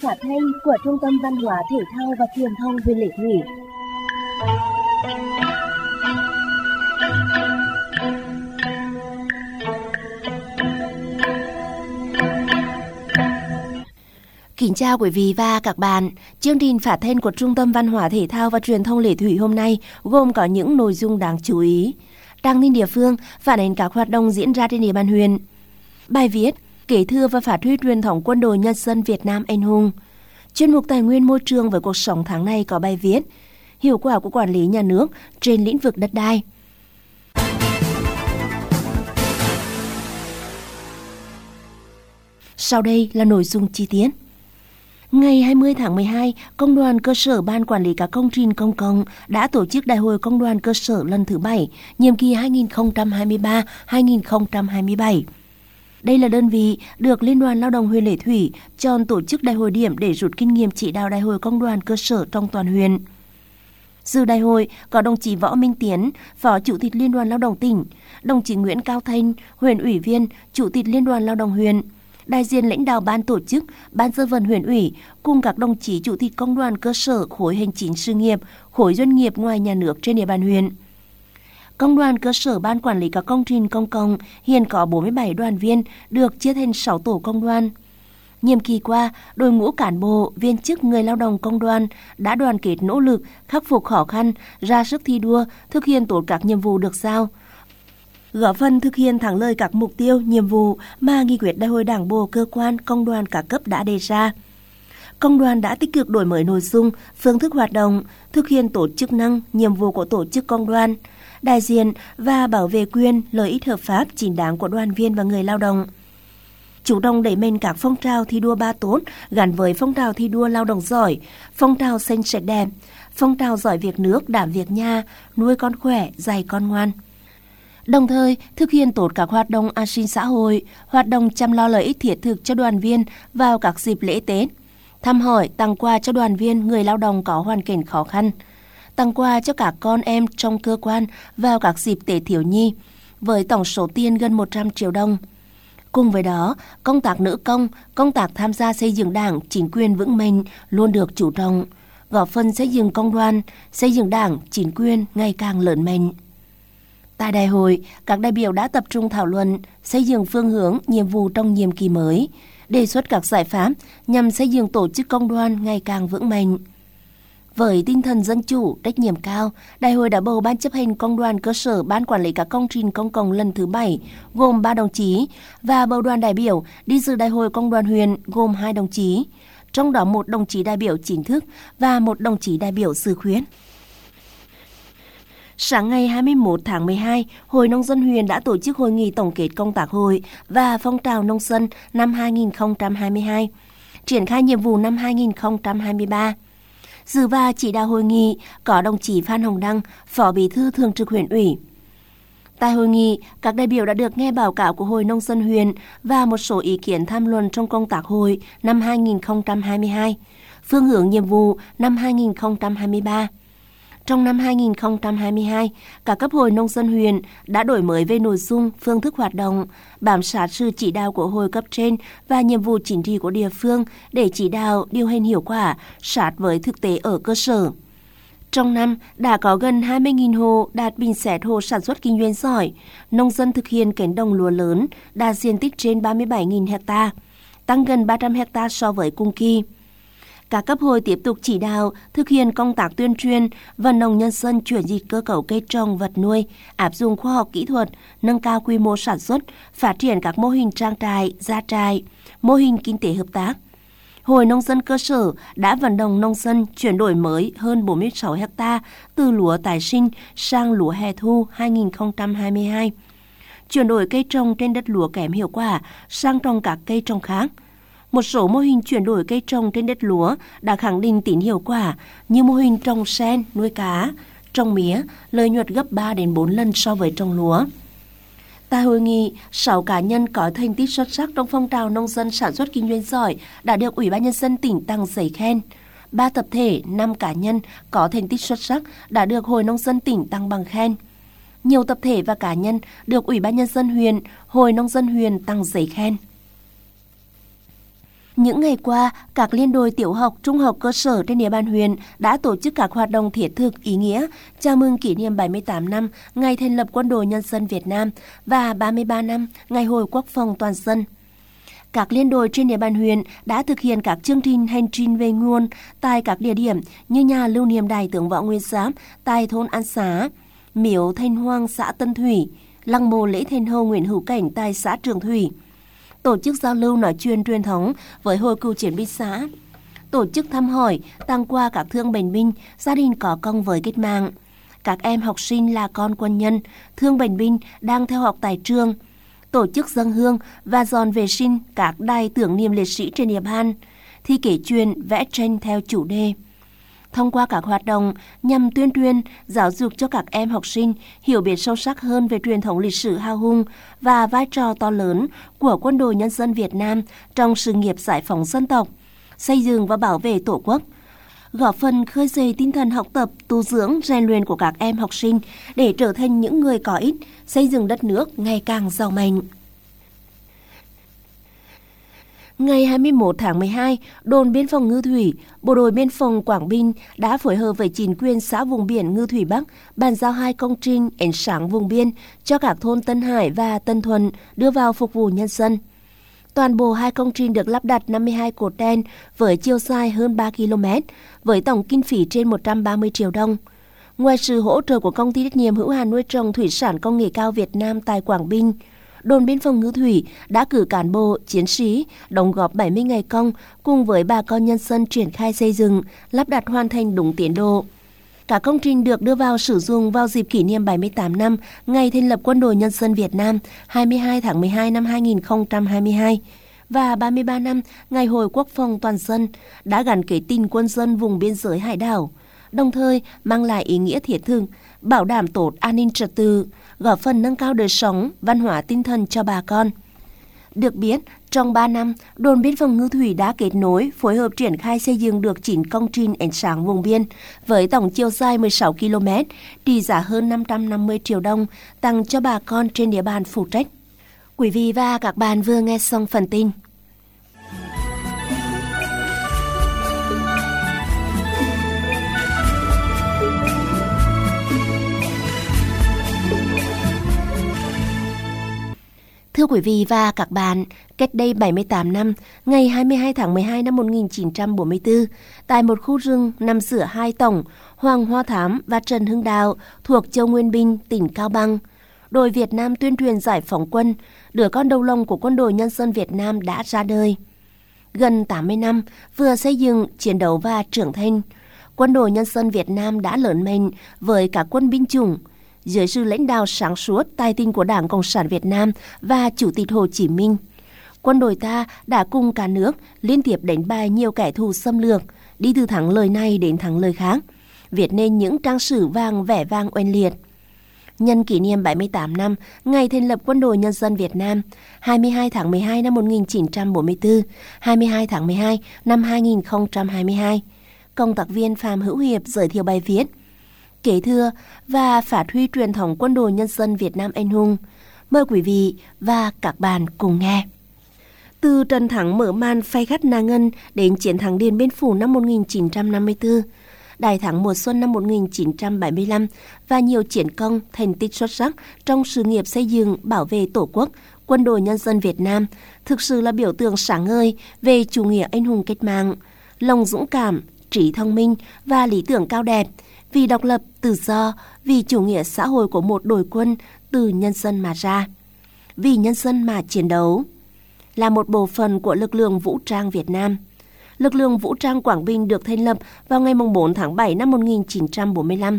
phát thanh của Trung tâm Văn hóa Thể thao và Truyền thông huyện Lệ Thủy. Kính chào quý vị và các bạn. Chương trình phát thanh của Trung tâm Văn hóa Thể thao và Truyền thông Lệ Thủy hôm nay gồm có những nội dung đáng chú ý. Trang tin địa phương phản ánh các hoạt động diễn ra trên địa bàn huyện. Bài viết kế thừa và phát huy truyền thống quân đội nhân dân Việt Nam anh hùng. Chuyên mục Tài nguyên môi trường với cuộc sống tháng này có bài viết hiệu quả của quản lý nhà nước trên lĩnh vực đất đai. Sau đây là nội dung chi tiết. Ngày 20 tháng 12, Công đoàn cơ sở Ban Quản lý các công trình công cộng đã tổ chức Đại hội Công đoàn cơ sở lần thứ 7, nhiệm kỳ 2023-2027. Đây là đơn vị được Liên đoàn Lao động huyện Lệ Thủy chọn tổ chức đại hội điểm để rút kinh nghiệm chỉ đạo Đại hội Công đoàn cơ sở trong toàn huyện. Dự đại hội có đồng chí Võ Minh Tiến, Phó Chủ tịch Liên đoàn Lao động tỉnh, đồng chí Nguyễn Cao Thanh, huyện ủy viên, Chủ tịch Liên đoàn Lao động huyện, đại diện lãnh đạo ban tổ chức, ban dân vận huyện ủy cùng các đồng chí chủ tịch công đoàn cơ sở, khối hành chính sự nghiệp, khối doanh nghiệp ngoài nhà nước trên địa bàn huyện. Công đoàn cơ sở Ban Quản lý các công trình công cộng hiện có 47 đoàn viên được chia thành 6 tổ công đoàn. Nhiệm kỳ qua, đội ngũ cán bộ, viên chức, người lao động công đoàn đã đoàn kết nỗ lực, khắc phục khó khăn, ra sức thi đua, thực hiện tốt các nhiệm vụ được giao, góp phần thực hiện thắng lợi các mục tiêu, nhiệm vụ mà nghị quyết Đại hội Đảng bộ cơ quan công đoàn các cấp đã đề ra. Công đoàn đã tích cực đổi mới nội dung, phương thức hoạt động, thực hiện tốt chức năng, nhiệm vụ của tổ chức công đoàn, đại diện và bảo vệ quyền, lợi ích hợp pháp chính đáng của đoàn viên và người lao động. Chủ động đẩy mạnh các phong trào thi đua 3 tốt gắn với phong trào thi đua lao động giỏi, phong trào xanh sạch đẹp, phong trào giỏi việc nước, đảm việc nhà, nuôi con khỏe, dạy con ngoan. Đồng thời, thực hiện tốt các hoạt động an sinh xã hội, hoạt động chăm lo lợi ích thiết thực cho đoàn viên vào các dịp lễ Tết, thăm hỏi, tặng quà cho đoàn viên, người lao động có hoàn cảnh khó khăn, tặng quà cho các con em trong cơ quan vào các dịp Tết thiếu nhi, với tổng số tiền gần 100 triệu đồng. Cùng với đó, công tác nữ công, công tác tham gia xây dựng đảng, chính quyền vững mạnh luôn được chú trọng, góp phần xây dựng công đoàn, xây dựng đảng, chính quyền ngày càng lớn mạnh. Tại đại hội, các đại biểu đã tập trung thảo luận, xây dựng phương hướng, nhiệm vụ trong nhiệm kỳ mới, đề xuất các giải pháp nhằm xây dựng tổ chức công đoàn ngày càng vững mạnh. Với tinh thần dân chủ, trách nhiệm cao, đại hội đã bầu Ban chấp hành Công đoàn cơ sở Ban Quản lý các công trình công cộng lần thứ 7 gồm 3 đồng chí và bầu đoàn đại biểu đi dự đại hội Công đoàn huyện gồm 2 đồng chí, trong đó 1 đồng chí đại biểu chính thức và 1 đồng chí đại biểu dự khuyết. Sáng ngày 21 tháng 12, Hội Nông dân huyện đã tổ chức hội nghị tổng kết công tác hội và phong trào nông dân năm 2022, triển khai nhiệm vụ năm 2023. Dự và chỉ đạo hội nghị có đồng chí Phan Hồng Đăng, Phó Bí thư Thường trực huyện ủy. Tại hội nghị, các đại biểu đã được nghe báo cáo của Hội Nông dân huyện và một số ý kiến tham luận trong công tác hội năm 2022, phương hướng nhiệm vụ năm 2023. Trong năm 2022, các cấp hội nông dân huyện đã đổi mới về nội dung, phương thức hoạt động, bám sát sự chỉ đạo của hội cấp trên và nhiệm vụ chính trị của địa phương để chỉ đạo, điều hành hiệu quả, sát với thực tế ở cơ sở. Trong năm, đã có gần 20.000 hộ đạt bình xét hộ sản xuất kinh doanh giỏi, nông dân thực hiện cánh đồng lúa lớn, đạt diện tích trên 37.000 ha, tăng gần 300 ha so với cùng kỳ. Các cấp hội tiếp tục chỉ đạo thực hiện công tác tuyên truyền, vận động nhân dân chuyển dịch cơ cấu cây trồng vật nuôi, áp dụng khoa học kỹ thuật, nâng cao quy mô sản xuất, phát triển các mô hình trang trại, gia trại, mô hình kinh tế hợp tác. Hội Nông dân cơ sở đã vận động nông dân chuyển đổi mới hơn 46 ha từ lúa tái sinh sang lúa hè thu 2022, chuyển đổi cây trồng trên đất lúa kém hiệu quả sang trồng các cây trồng khác. Một số mô hình chuyển đổi cây trồng trên đất lúa đã khẳng định tính hiệu quả như mô hình trồng sen, nuôi cá, trồng mía, lợi nhuận gấp 3 đến 4 lần so với trồng lúa. Tại hội nghị, 6 cá nhân có thành tích xuất sắc trong phong trào nông dân sản xuất kinh doanh giỏi đã được Ủy ban nhân dân tỉnh tặng giấy khen. 3 tập thể, 5 cá nhân có thành tích xuất sắc đã được Hội Nông dân tỉnh tặng bằng khen. Nhiều tập thể và cá nhân được Ủy ban nhân dân huyện, Hội Nông dân huyện tặng giấy khen. Những ngày qua, các liên đội tiểu học, trung học cơ sở trên địa bàn huyện đã tổ chức các hoạt động thiết thực ý nghĩa chào mừng kỷ niệm 78 năm ngày thành lập Quân đội Nhân dân Việt Nam và 33 năm Ngày Hội Quốc phòng toàn dân. Các liên đội trên địa bàn huyện đã thực hiện các chương trình hành trình về nguồn tại các địa điểm như nhà lưu niệm Đại tướng Võ Nguyên Giáp tại thôn An Xá, miếu Thành Hoàng xã Tân Thủy, lăng mộ lễ Thiên Hầu Nguyễn Hữu Cảnh tại xã Trường Thủy. Tổ chức giao lưu nói chuyện truyền thống với Hội Cựu chiến binh xã, tổ chức thăm hỏi, tặng quà các thương bệnh binh, gia đình có công với cách mạng. Các em học sinh là con quân nhân, thương bệnh binh đang theo học tại trường, tổ chức dâng hương và dọn vệ sinh các đài tưởng niệm liệt sĩ trên địa bàn, thi kể chuyện, vẽ tranh theo chủ đề. Thông qua các hoạt động nhằm tuyên truyền, giáo dục cho các em học sinh hiểu biết sâu sắc hơn về truyền thống lịch sử hào hùng và vai trò to lớn của Quân đội Nhân dân Việt Nam trong sự nghiệp giải phóng dân tộc, xây dựng và bảo vệ Tổ quốc, góp phần khơi dậy tinh thần học tập, tu dưỡng, rèn luyện của các em học sinh để trở thành những người có ích, xây dựng đất nước ngày càng giàu mạnh. Ngày 21 tháng 12, đồn biên phòng Ngư Thủy, Bộ đội Biên phòng Quảng Bình đã phối hợp với chính quyền xã vùng biển Ngư Thủy Bắc bàn giao 2 công trình ánh sáng vùng biên cho các thôn Tân Hải và Tân Thuận đưa vào phục vụ nhân dân. Toàn bộ 2 công trình được lắp đặt 52 cột đèn với chiều dài hơn 3 km, với tổng kinh phí trên 130 triệu đồng. Ngoài sự hỗ trợ của Công ty trách nhiệm hữu hạn nuôi trồng thủy sản công nghệ cao Việt Nam tại Quảng Bình, đồn biên phòng Ngư Thủy đã cử cán bộ, chiến sĩ đóng góp 70 ngày công cùng với bà con nhân dân triển khai xây dựng, lắp đặt hoàn thành đúng tiến độ. Các công trình được đưa vào sử dụng vào dịp kỷ niệm 78 năm ngày thành lập Quân đội Nhân dân Việt Nam 22 tháng 12 năm 2022 và 33 năm Ngày Hội Quốc phòng toàn dân đã gắn kết tình quân dân vùng biên giới hải đảo, đồng thời mang lại ý nghĩa thiết thực, bảo đảm tốt an ninh trật tự, góp phần nâng cao đời sống, văn hóa tinh thần cho bà con. Được biết, trong 3 năm, đồn biên phòng Ngư Thủy đã kết nối, phối hợp triển khai xây dựng được 9 công trình ánh sáng vùng biên với tổng chiều dài 16 km, trị giá hơn 550 triệu đồng, tặng cho bà con trên địa bàn phụ trách. Quý vị và các bạn vừa nghe xong phần tin. Thưa quý vị và các bạn, cách đây 78 năm, ngày 22 tháng 12 năm 1944, tại một khu rừng nằm giữa 2 tổng, Hoàng Hoa Thám và Trần Hưng Đạo thuộc Châu Nguyên Bình, tỉnh Cao Bằng, đội Việt Nam tuyên truyền giải phóng quân, đứa con đầu lòng của Quân đội Nhân dân Việt Nam đã ra đời. Gần 80 năm, vừa xây dựng, chiến đấu và trưởng thành, Quân đội Nhân dân Việt Nam đã lớn mạnh với các quân binh chủng, dưới sự lãnh đạo sáng suốt, tài tình của Đảng Cộng sản Việt Nam và Chủ tịch Hồ Chí Minh. Quân đội ta đã cùng cả nước liên tiếp đánh bại nhiều kẻ thù xâm lược, đi từ thắng lợi này đến thắng lợi khác, viết nên những trang sử vàng vẻ vang oanh liệt. Nhân kỷ niệm 78 năm ngày thành lập Quân đội Nhân dân Việt Nam 22 tháng 12 năm 1944, 22 tháng 12 năm 2022, công tác viên Phạm Hữu Hiệp giới thiệu bài viết kế thừa và phát huy truyền thống Quân đội Nhân dân Việt Nam anh hùng. Mời quý vị và các bạn cùng nghe. Từ trận thắng mở màn phai khắt Na Ngân đến chiến thắng Điện Biên Phủ năm 1954, đại thắng mùa xuân năm 1975 và nhiều chiến công thành tích xuất sắc trong sự nghiệp xây dựng bảo vệ Tổ quốc, Quân đội Nhân dân Việt Nam thực sự là biểu tượng sáng ngời về chủ nghĩa anh hùng cách mạng, lòng dũng cảm, trí thông minh và lý tưởng cao đẹp, vì độc lập, tự do, vì chủ nghĩa xã hội của một đội quân từ nhân dân mà ra, vì nhân dân mà chiến đấu. Là một bộ phận của lực lượng vũ trang Việt Nam, lực lượng vũ trang Quảng Bình được thành lập vào ngày 4 tháng 7 năm 1945.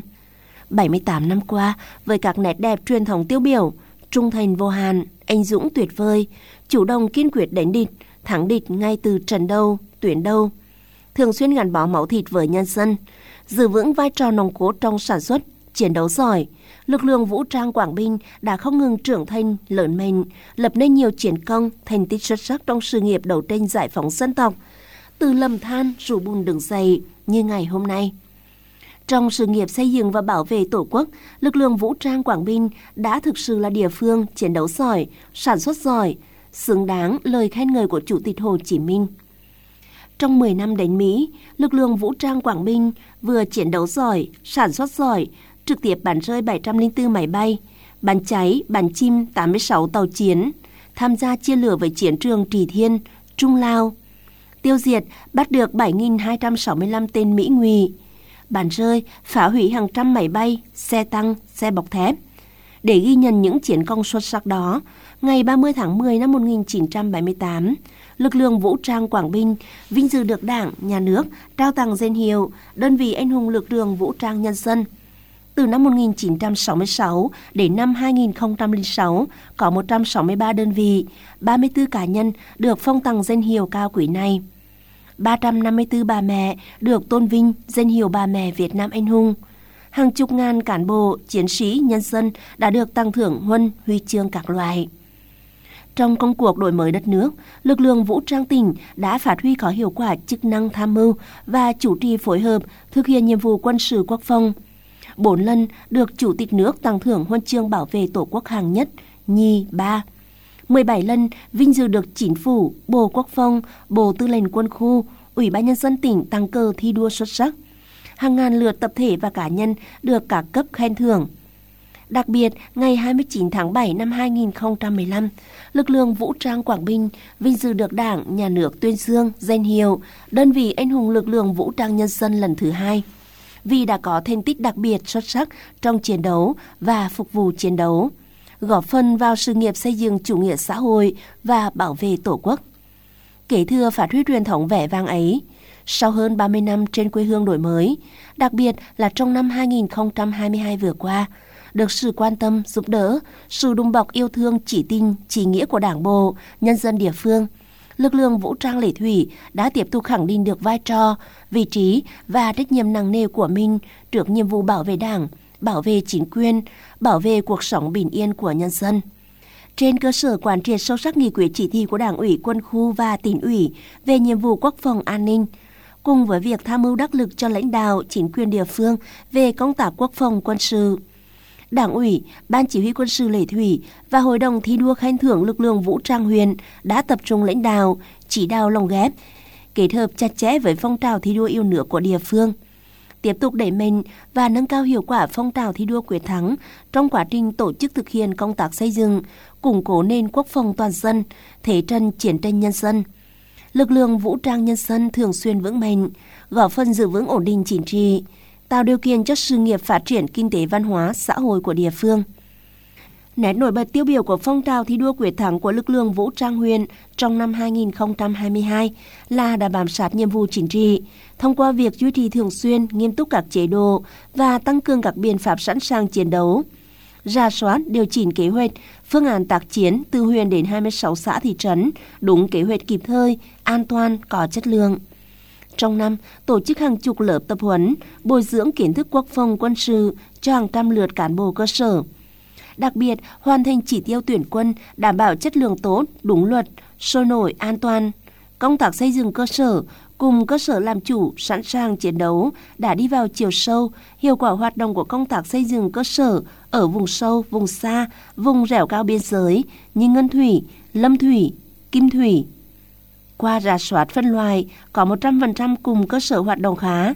78 năm qua, với các nét đẹp truyền thống tiêu biểu, trung thành vô hạn, anh dũng tuyệt vời, chủ động kiên quyết đánh địch, thắng địch ngay từ trận đầu, tuyến đầu, thường xuyên gắn bó máu thịt với nhân dân, giữ vững vai trò nòng cốt trong sản xuất, chiến đấu giỏi, lực lượng vũ trang Quảng Bình đã không ngừng trưởng thành, lớn mạnh, lập nên nhiều chiến công, thành tích xuất sắc trong sự nghiệp đấu tranh giải phóng dân tộc, từ lầm than rủ bùn đứng dậy như ngày hôm nay. Trong sự nghiệp xây dựng và bảo vệ Tổ quốc, lực lượng vũ trang Quảng Bình đã thực sự là địa phương chiến đấu giỏi, sản xuất giỏi, xứng đáng lời khen ngợi của Chủ tịch Hồ Chí Minh. Trong 10 năm đến Mỹ, lực lượng vũ trang Quảng Bình vừa chiến đấu giỏi, sản xuất giỏi, trực tiếp bắn rơi 704 máy bay, bắn cháy, bắn chìm 86 tàu chiến, tham gia chia lửa với chiến trường Trì Thiên, Trung Lao, tiêu diệt, bắt được 7.265 tên Mỹ ngụy, bắn rơi, phá hủy hàng trăm máy bay, xe tăng, xe bọc thép. Để ghi nhận những chiến công xuất sắc đó, ngày 30 tháng 10 năm 1978, lực lượng vũ trang Quảng Bình vinh dự được Đảng, Nhà nước trao tặng danh hiệu đơn vị anh hùng lực lượng vũ trang nhân dân. Từ năm 1966 đến năm 2006, có 163 đơn vị, 34 cá nhân được phong tặng danh hiệu cao quý này. 354 bà mẹ được tôn vinh danh hiệu bà mẹ Việt Nam anh hùng. Hàng chục ngàn cán bộ, chiến sĩ, nhân dân đã được tặng thưởng huân, huy chương các loại. Trong công cuộc đổi mới đất nước, lực lượng vũ trang tỉnh đã phát huy có hiệu quả chức năng tham mưu và chủ trì phối hợp thực hiện nhiệm vụ quân sự quốc phòng. 4 lần được Chủ tịch nước tặng thưởng huân chương bảo vệ Tổ quốc hạng nhất, nhì, 3. 17 lần vinh dự được Chính phủ, Bộ Quốc phòng, Bộ Tư lệnh Quân khu, Ủy ban Nhân dân tỉnh tặng cờ thi đua xuất sắc. Hàng ngàn lượt tập thể và cá nhân được các cấp khen thưởng. Đặc biệt, ngày 29 tháng 7 năm 2015, lực lượng vũ trang Quảng Bình vinh dự được Đảng, Nhà nước tuyên dương danh hiệu đơn vị anh hùng lực lượng vũ trang nhân dân lần thứ 2, vì đã có thành tích đặc biệt xuất sắc trong chiến đấu và phục vụ chiến đấu, góp phần vào sự nghiệp xây dựng chủ nghĩa xã hội và bảo vệ Tổ quốc. Kế thừa phát huy truyền thống vẻ vang ấy, sau hơn 30 năm trên quê hương đổi mới, đặc biệt là trong năm 2022 vừa qua, được sự quan tâm, giúp đỡ, sự đùm bọc yêu thương chỉ tin, chỉ nghĩa của Đảng bộ, nhân dân địa phương, lực lượng vũ trang Lệ Thủy đã tiếp tục khẳng định được vai trò, vị trí và trách nhiệm nặng nề của mình trước nhiệm vụ bảo vệ Đảng, bảo vệ chính quyền, bảo vệ cuộc sống bình yên của nhân dân. Trên cơ sở quán triệt sâu sắc nghị quyết chỉ thị của Đảng ủy Quân khu và Tỉnh ủy về nhiệm vụ quốc phòng an ninh, cùng với việc tham mưu đắc lực cho lãnh đạo, chính quyền địa phương về công tác quốc phòng quân sự, Đảng ủy, Ban Chỉ huy Quân sự Lệ Thủy và Hội đồng thi đua khen thưởng lực lượng vũ trang huyện đã tập trung lãnh đạo, chỉ đạo lồng ghép, kết hợp chặt chẽ với phong trào thi đua yêu nước của địa phương, tiếp tục đẩy mạnh và nâng cao hiệu quả phong trào thi đua quyết thắng trong quá trình tổ chức thực hiện công tác xây dựng, củng cố nền quốc phòng toàn dân, thế trận chiến tranh nhân dân. Lực lượng vũ trang nhân dân thường xuyên vững mạnh, góp phần giữ vững ổn định chính trị, tạo điều kiện cho sự nghiệp phát triển kinh tế văn hóa xã hội của địa phương. Nét nổi bật tiêu biểu của phong trào thi đua quyết thắng của lực lượng vũ trang huyện trong năm 2022 là đã bám sát nhiệm vụ chính trị, thông qua việc duy trì thường xuyên, nghiêm túc các chế độ và tăng cường các biện pháp sẵn sàng chiến đấu, rà soát, điều chỉnh kế hoạch, phương án tác chiến từ huyện đến 26 xã thị trấn, đúng kế hoạch kịp thời, an toàn, có chất lượng. Trong năm, tổ chức hàng chục lớp tập huấn, bồi dưỡng kiến thức quốc phòng quân sự cho hàng trăm lượt cán bộ cơ sở. Đặc biệt, hoàn thành chỉ tiêu tuyển quân đảm bảo chất lượng tốt, đúng luật, sôi nổi, an toàn. Công tác xây dựng cơ sở cùng cơ sở làm chủ sẵn sàng chiến đấu đã đi vào chiều sâu, hiệu quả hoạt động của công tác xây dựng cơ sở ở vùng sâu, vùng xa, vùng dẻo cao biên giới như Ngân Thủy, Lâm Thủy, Kim Thủy. Qua rà soát phân loại, có 100% cùng cơ sở hoạt động khá,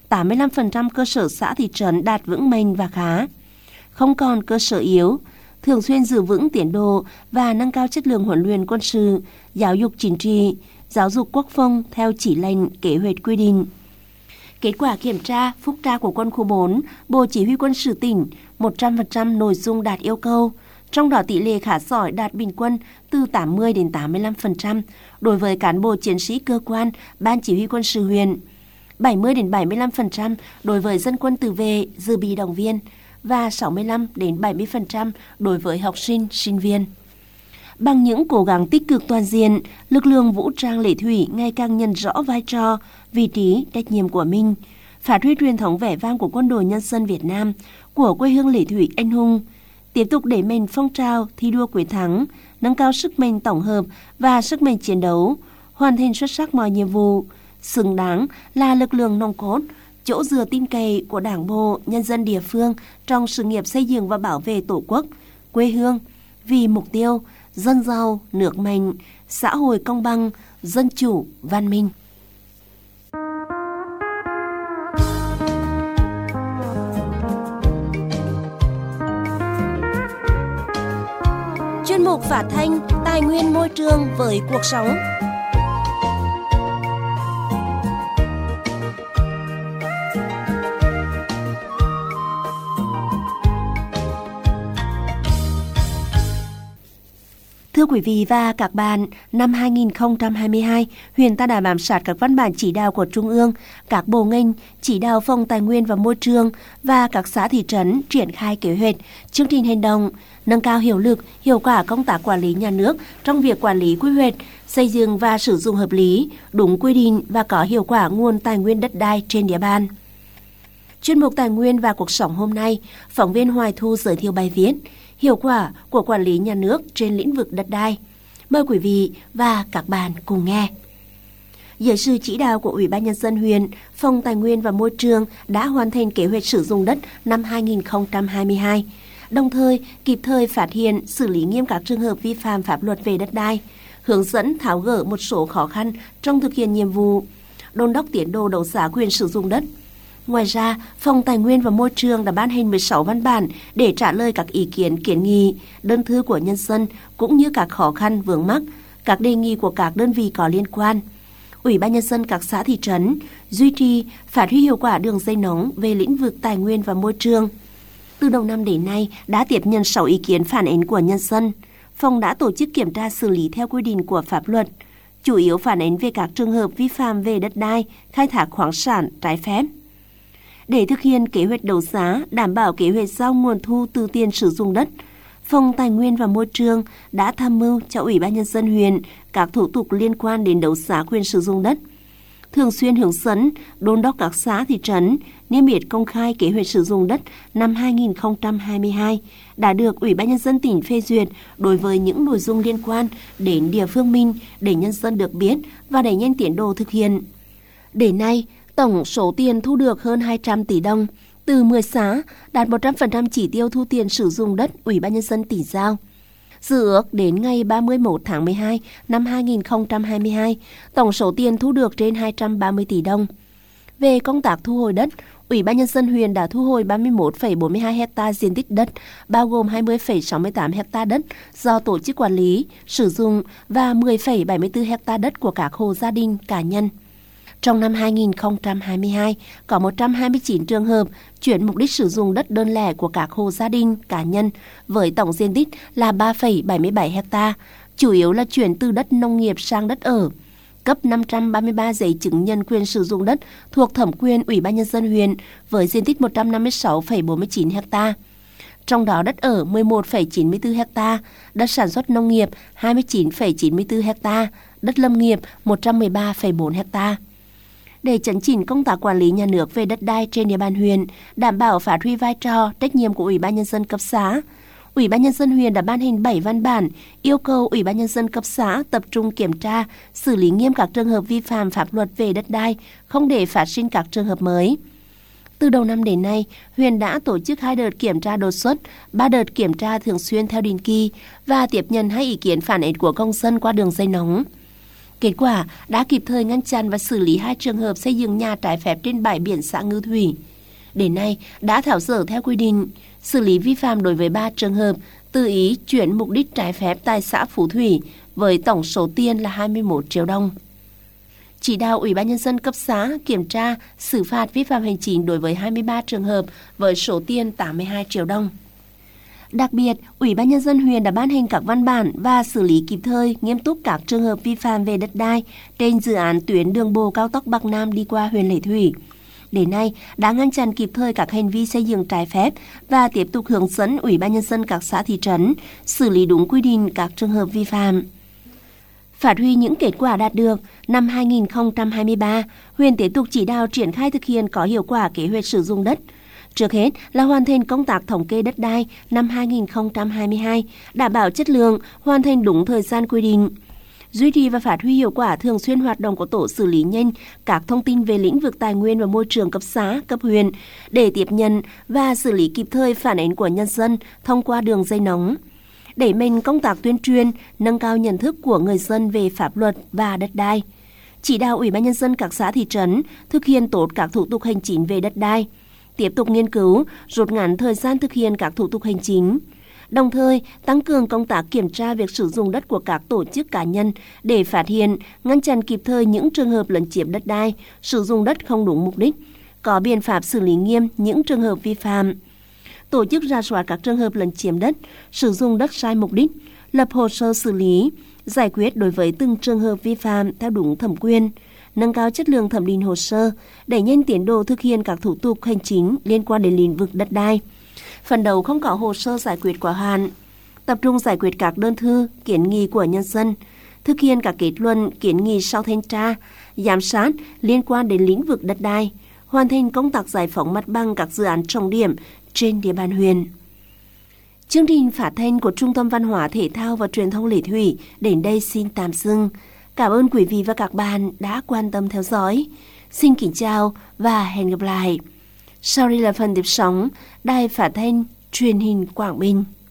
85% cơ sở xã thị trấn đạt vững mạnh và khá. Không còn cơ sở yếu, thường xuyên giữ vững tiến độ và nâng cao chất lượng huấn luyện quân sự, giáo dục chính trị, giáo dục quốc phòng theo chỉ lệnh kế hoạch quy định. Kết quả kiểm tra, phúc tra của quân khu 4, Bộ Chỉ huy Quân sự tỉnh, 100% nội dung đạt yêu cầu. Trong đó tỷ lệ khá giỏi đạt bình quân từ 80 đến 85% đối với cán bộ chiến sĩ cơ quan, Ban Chỉ huy Quân sự huyện, 70 đến 75% đối với dân quân tự vệ, dự bị động viên và 65 đến 70% đối với học sinh, sinh viên. Bằng những cố gắng tích cực toàn diện, lực lượng vũ trang Lệ Thủy ngày càng nhận rõ vai trò, vị trí, trách nhiệm của mình, phát huy truyền thống vẻ vang của Quân đội Nhân dân Việt Nam, của quê hương Lệ Thủy anh hùng, tiếp tục đẩy mạnh phong trào thi đua quyết thắng, nâng cao sức mạnh tổng hợp và sức mạnh chiến đấu, hoàn thành xuất sắc mọi nhiệm vụ, xứng đáng là lực lượng nòng cốt, chỗ dựa tin cậy của Đảng bộ, nhân dân địa phương trong sự nghiệp xây dựng và bảo vệ Tổ quốc, quê hương, vì mục tiêu dân giàu, nước mạnh, xã hội công bằng, dân chủ, văn minh. chuyên mục phát thanh Tài nguyên môi trường với cuộc sống. Thưa quý vị và các bạn, năm 2022, huyện ta đã bám sát các văn bản chỉ đạo của Trung ương, các bộ ngành, chỉ đạo Phòng Tài nguyên và Môi trường và các xã thị trấn triển khai kế hoạch, chương trình hành động, nâng cao hiệu lực, hiệu quả công tác quản lý nhà nước trong việc quản lý quy hoạch, xây dựng và sử dụng hợp lý, đúng quy định và có hiệu quả nguồn tài nguyên đất đai trên địa bàn. Chuyên mục Tài nguyên và cuộc sống hôm nay, phóng viên Hoài Thu giới thiệu bài viết Hiệu quả của quản lý nhà nước trên lĩnh vực đất đai. Mời quý vị và các bạn cùng nghe. Dưới sự chỉ đạo của Ủy ban Nhân dân huyện, Phòng Tài nguyên và Môi trường đã hoàn thành kế hoạch sử dụng đất năm 2022, đồng thời kịp thời phát hiện, xử lý nghiêm các trường hợp vi phạm pháp luật về đất đai, hướng dẫn tháo gỡ một số khó khăn trong thực hiện nhiệm vụ, đôn đốc tiến độ đấu giá quyền sử dụng đất. Ngoài ra, Phòng Tài nguyên và Môi trường đã ban hành 16 văn bản để trả lời các ý kiến kiến nghị, đơn thư của nhân dân cũng như các khó khăn vướng mắc, các đề nghị của các đơn vị có liên quan. Ủy ban Nhân dân các xã thị trấn duy trì, phát huy hiệu quả đường dây nóng về lĩnh vực tài nguyên và môi trường. Từ đầu năm đến nay đã tiếp nhận 6 ý kiến phản ánh của nhân dân. Phòng đã tổ chức kiểm tra xử lý theo quy định của pháp luật, chủ yếu phản ánh về các trường hợp vi phạm về đất đai, khai thác khoáng sản trái phép. Để thực hiện kế hoạch đấu giá, đảm bảo kế hoạch giao nguồn thu từ tiền sử dụng đất, Phòng Tài nguyên và Môi trường đã tham mưu cho Ủy ban Nhân dân huyện các thủ tục liên quan đến đấu giá quyền sử dụng đất, thường xuyên hướng dẫn, đôn đốc các xã thị trấn niêm yết công khai kế hoạch sử dụng đất năm 2022 đã được Ủy ban Nhân dân tỉnh phê duyệt đối với những nội dung liên quan đến địa phương mình để nhân dân được biết và đẩy nhanh tiến độ thực hiện. Đến nay, tổng số tiền thu được hơn 200 tỷ đồng, từ 10 xã, đạt 100% chỉ tiêu thu tiền sử dụng đất Ủy ban Nhân dân tỉnh giao. Dự ước đến ngày 31 tháng 12 năm 2022, tổng số tiền thu được trên 230 tỷ đồng. Về công tác thu hồi đất, Ủy ban Nhân dân huyện đã thu hồi 31,42 ha diện tích đất, bao gồm 20,68 ha đất do tổ chức quản lý, sử dụng và 10,74 ha đất của các hộ gia đình, cá nhân. Trong năm 2022, có 129 trường hợp chuyển mục đích sử dụng đất đơn lẻ của các hộ gia đình, cá nhân với tổng diện tích là 3,77 ha, chủ yếu là chuyển từ đất nông nghiệp sang đất ở. Cấp 533 giấy chứng nhận quyền sử dụng đất thuộc thẩm quyền Ủy ban Nhân dân huyện với diện tích 156,49 ha. Trong đó đất ở 11,94 ha, đất sản xuất nông nghiệp 29,94 ha, đất lâm nghiệp 113,4 ha. Để chấn chỉnh công tác quản lý nhà nước về đất đai trên địa bàn huyện, đảm bảo phát huy vai trò, trách nhiệm của Ủy ban Nhân dân cấp xã, Ủy ban Nhân dân huyện đã ban hành 7 văn bản yêu cầu Ủy ban Nhân dân cấp xã tập trung kiểm tra, xử lý nghiêm các trường hợp vi phạm pháp luật về đất đai, không để phát sinh các trường hợp mới. Từ đầu năm đến nay, huyện đã tổ chức 2 đợt kiểm tra đột xuất, 3 đợt kiểm tra thường xuyên theo định kỳ và tiếp nhận 2 ý kiến phản ánh của công dân qua đường dây nóng. Kết quả đã kịp thời ngăn chặn và xử lý 2 trường hợp xây dựng nhà trái phép trên bãi biển xã Ngư Thủy. Đến nay đã tháo dỡ theo quy định, xử lý vi phạm đối với 3 trường hợp tự ý chuyển mục đích trái phép tại xã Phú Thủy với tổng số tiền là 21 triệu đồng. Chỉ đạo Ủy ban Nhân dân cấp xã kiểm tra, xử phạt vi phạm hành chính đối với 23 trường hợp với số tiền 82 triệu đồng. Đặc biệt, Ủy ban Nhân dân huyện đã ban hành các văn bản và xử lý kịp thời, nghiêm túc các trường hợp vi phạm về đất đai trên dự án tuyến đường bộ cao tốc Bắc Nam đi qua huyện Lệ Thủy. Đến nay, đã ngăn chặn kịp thời các hành vi xây dựng trái phép và tiếp tục hướng dẫn Ủy ban Nhân dân các xã thị trấn xử lý đúng quy định các trường hợp vi phạm. Phát huy những kết quả đạt được, năm 2023, huyện tiếp tục chỉ đạo triển khai thực hiện có hiệu quả kế hoạch sử dụng đất. Trước hết là hoàn thành công tác thống kê đất đai năm 2022, đảm bảo chất lượng, hoàn thành đúng thời gian quy định. Duy trì và phát huy hiệu quả thường xuyên hoạt động của tổ xử lý nhanh các thông tin về lĩnh vực tài nguyên và môi trường cấp xã, cấp huyện để tiếp nhận và xử lý kịp thời phản ánh của nhân dân thông qua đường dây nóng. Đẩy mạnh công tác tuyên truyền, nâng cao nhận thức của người dân về pháp luật và đất đai. Chỉ đạo Ủy ban Nhân dân các xã thị trấn thực hiện tốt các thủ tục hành chính về đất đai. Tiếp tục nghiên cứu, rút ngắn thời gian thực hiện các thủ tục hành chính. đồng thời tăng cường công tác kiểm tra việc sử dụng đất của các tổ chức cá nhân để phát hiện, ngăn chặn kịp thời những trường hợp lấn chiếm đất đai, sử dụng đất không đúng mục đích, có biện pháp xử lý nghiêm những trường hợp vi phạm. Tổ chức rà soát các trường hợp lấn chiếm đất, sử dụng đất sai mục đích, lập hồ sơ xử lý, giải quyết đối với từng trường hợp vi phạm theo đúng thẩm quyền, nâng cao chất lượng thẩm định hồ sơ, đẩy nhanh tiến độ thực hiện các thủ tục hành chính liên quan đến lĩnh vực đất đai. Phấn đấu không có hồ sơ giải quyết quá hạn, tập trung giải quyết các đơn thư, kiến nghị của nhân dân, thực hiện các kết luận, kiến nghị sau thanh tra, giám sát liên quan đến lĩnh vực đất đai, hoàn thành công tác giải phóng mặt bằng các dự án trọng điểm trên địa bàn huyện. Chương trình phát thanh của Trung tâm Văn hóa Thể thao và Truyền thông Lệ Thủy đến đây xin tạm dừng. Cảm ơn quý vị và các bạn đã quan tâm theo dõi. Xin kính chào và hẹn gặp lại. Sau đây là phần tiếp sóng Đài Phát thanh Truyền hình Quảng Bình.